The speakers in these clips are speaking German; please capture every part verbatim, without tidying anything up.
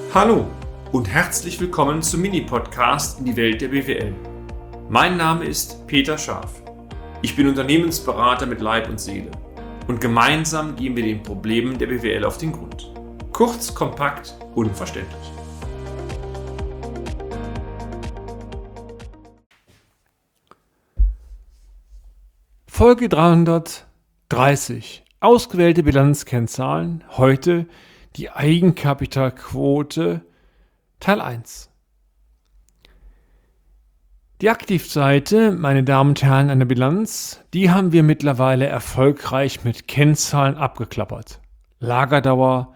Hallo und herzlich willkommen zum Mini-Podcast in die Welt der B W L. Mein Name ist Peter Scharf. Ich bin Unternehmensberater mit Leib und Seele und gemeinsam gehen wir den Problemen der B W L auf den Grund. Kurz, kompakt, unverständlich. Folge dreihundertdreißig. Ausgewählte Bilanzkennzahlen. Heute die Eigenkapitalquote Teil eins. Die Aktivseite, meine Damen und Herren, einer Bilanz, die haben wir mittlerweile erfolgreich mit Kennzahlen abgeklappert. Lagerdauer,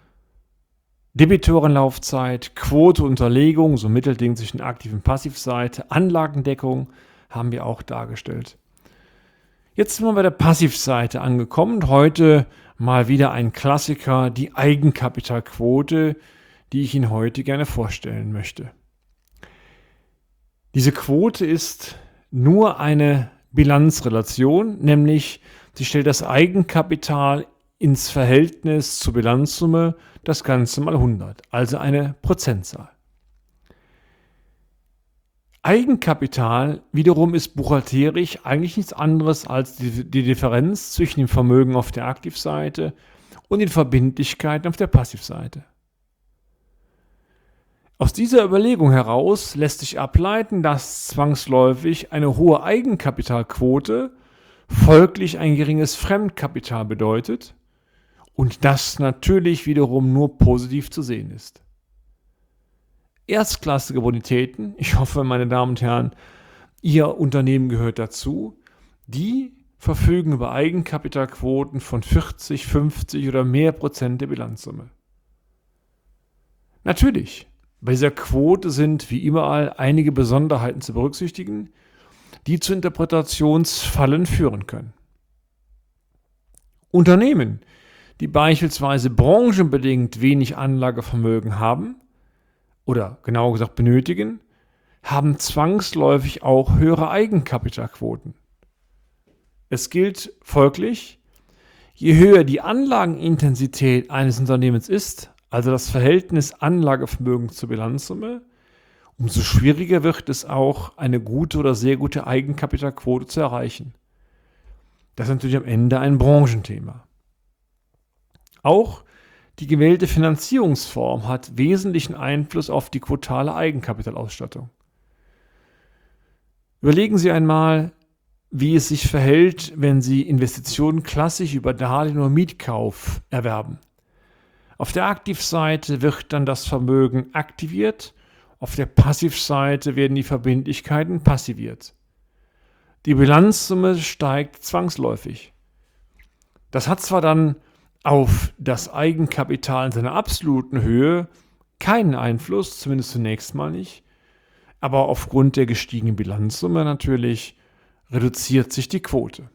Debitorenlaufzeit, Quote, Unterlegung, so Mittelding zwischen Aktiv- und Passivseite, Anlagendeckung haben wir auch dargestellt. Jetzt sind wir bei der Passivseite angekommen und heute mal wieder ein Klassiker, die Eigenkapitalquote, die ich Ihnen heute gerne vorstellen möchte. Diese Quote ist nur eine Bilanzrelation, nämlich sie stellt das Eigenkapital ins Verhältnis zur Bilanzsumme, das Ganze mal hundert, also eine Prozentzahl. Eigenkapital wiederum ist buchhalterisch eigentlich nichts anderes als die, die Differenz zwischen dem Vermögen auf der Aktivseite und den Verbindlichkeiten auf der Passivseite. Aus dieser Überlegung heraus lässt sich ableiten, dass zwangsläufig eine hohe Eigenkapitalquote folglich ein geringes Fremdkapital bedeutet und das natürlich wiederum nur positiv zu sehen ist. Erstklassige Bonitäten, ich hoffe, meine Damen und Herren, Ihr Unternehmen gehört dazu, die verfügen über Eigenkapitalquoten von vierzig, fünfzig oder mehr Prozent der Bilanzsumme. Natürlich, bei dieser Quote sind wie überall einige Besonderheiten zu berücksichtigen, die zu Interpretationsfallen führen können. Unternehmen, die beispielsweise branchenbedingt wenig Anlagevermögen haben, oder genauer gesagt benötigen, haben zwangsläufig auch höhere Eigenkapitalquoten. Es gilt folglich, je höher die Anlagenintensität eines Unternehmens ist, also das Verhältnis Anlagevermögen zur Bilanzsumme, umso schwieriger wird es auch, eine gute oder sehr gute Eigenkapitalquote zu erreichen. Das ist natürlich am Ende ein Branchenthema. Auch die gewählte Finanzierungsform hat wesentlichen Einfluss auf die quotale Eigenkapitalausstattung. Überlegen Sie einmal, wie es sich verhält, wenn Sie Investitionen klassisch über Darlehen oder Mietkauf erwerben. Auf der Aktivseite wird dann das Vermögen aktiviert, auf der Passivseite werden die Verbindlichkeiten passiviert. Die Bilanzsumme steigt zwangsläufig. Das hat zwar dann auf das Eigenkapital in seiner absoluten Höhe keinen Einfluss, zumindest zunächst mal nicht, aber aufgrund der gestiegenen Bilanzsumme natürlich reduziert sich die Quote.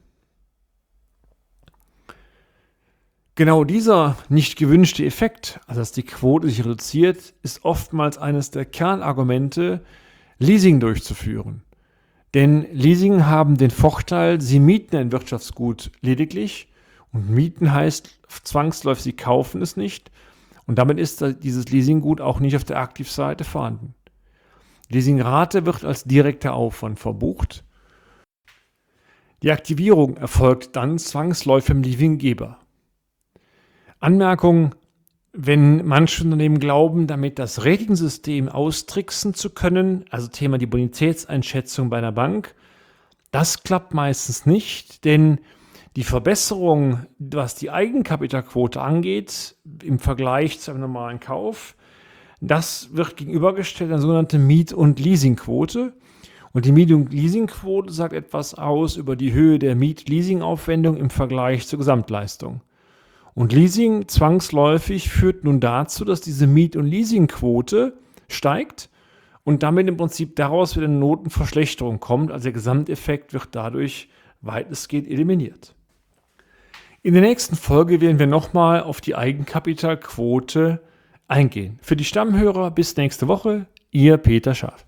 Genau dieser nicht gewünschte Effekt, also dass die Quote sich reduziert, ist oftmals eines der Kernargumente, Leasing durchzuführen. Denn Leasing haben den Vorteil, sie mieten ein Wirtschaftsgut lediglich. Und mieten heißt zwangsläufig, Sie kaufen es nicht und damit ist dieses Leasinggut auch nicht auf der Aktivseite vorhanden. Die Leasingrate wird als direkter Aufwand verbucht. Die Aktivierung erfolgt dann zwangsläufig im Leasinggeber. Anmerkung: Wenn manche Unternehmen glauben, damit das Ratingsystem austricksen zu können, also Thema die Bonitätseinschätzung bei einer Bank, das klappt meistens nicht, denn die Verbesserung, was die Eigenkapitalquote angeht, im Vergleich zu einem normalen Kauf, das wird gegenübergestellt an sogenannte Miet- und Leasingquote. Und die Miet- und Leasingquote sagt etwas aus über die Höhe der Miet-Leasing-Aufwendung im Vergleich zur Gesamtleistung. Und Leasing zwangsläufig führt nun dazu, dass diese Miet- und Leasingquote steigt und damit im Prinzip daraus wieder eine Notenverschlechterung kommt. Also der Gesamteffekt wird dadurch weitestgehend eliminiert. In der nächsten Folge werden wir nochmal auf die Eigenkapitalquote eingehen. Für die Stammhörer bis nächste Woche, Ihr Peter Scharf.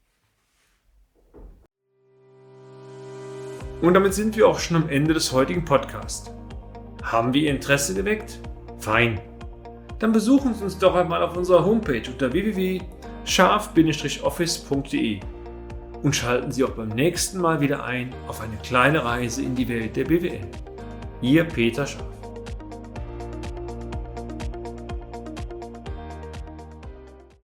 Und damit sind wir auch schon am Ende des heutigen Podcasts. Haben wir Ihr Interesse geweckt? Fein. dann besuchen Sie uns doch einmal auf unserer Homepage unter w w w punkt scharf Bindestrich office punkt de und schalten Sie auch beim nächsten Mal wieder ein auf eine kleine Reise in die Welt der B W L. Ihr Peter Scharf.